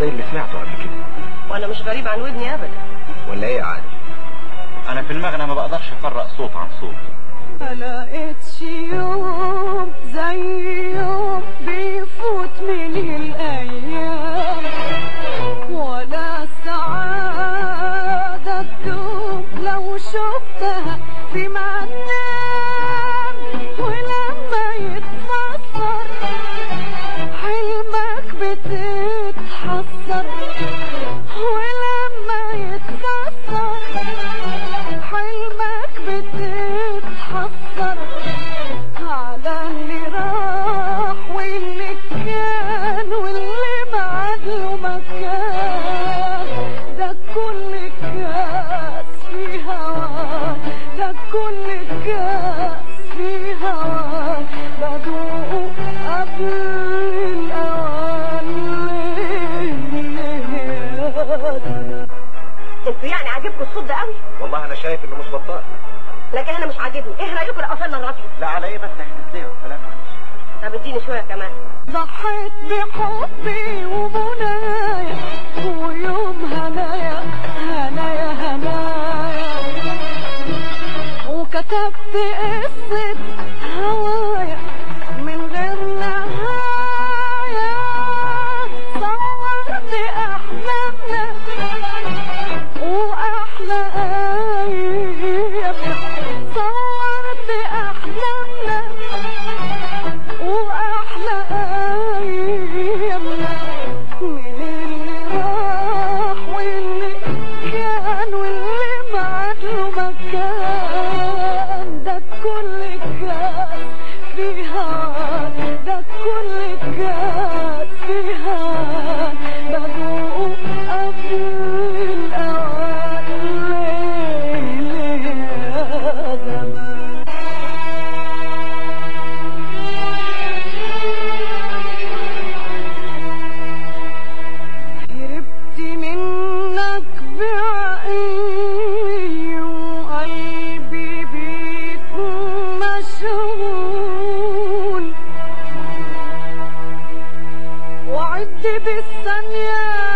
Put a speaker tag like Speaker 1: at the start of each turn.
Speaker 1: زي اللي سمعته قبل كده.
Speaker 2: وانا مش غريب عن ودني ابدا.
Speaker 1: ولا ايه يا علي؟
Speaker 3: انا في المغنى ما بقدرش افرق صوت عن صوت.
Speaker 4: ما لقيتش يوم زي يوم بيفوت من الايام، ولا سعادة تدوم لو شفتها في منام. ولما يتفسر حلمك بتتحسر، ولما يتفسر حلمك بتتحسر على اللي راح واللي كان واللي معادله مكان. ده كل كاس في هواك، ده كل كاس في هواك بدوق قبل الأوان.
Speaker 2: انتوا يعني عاجبكم الصوت ده قوي؟
Speaker 1: والله انا شايف انه مش بطال،
Speaker 2: لكن انا مش عاجبني. ايه رايكم لو قفلنا الراديو؟
Speaker 3: لا على ايه بس، احنا ازاي والكلام معلش.
Speaker 2: طب اديني شويه كمان.
Speaker 4: ضحيت بحبي ومنايا ويوم هنايا هنايا هنايا، وكتبت قصة هوايا من غير نهاية. صورت أحلامنا وأحلى أيامنا، صورت أحلامنا وأحلى أيامنا، من اللي راح واللي كان واللي معادله مكان. ده كل كاس في هواك، ده كل كاس في هواك بدوق قبل الأوان. ليه يا زمان هربت منك بعقلي وقلبي بيك مشغول، وعدت بالثانية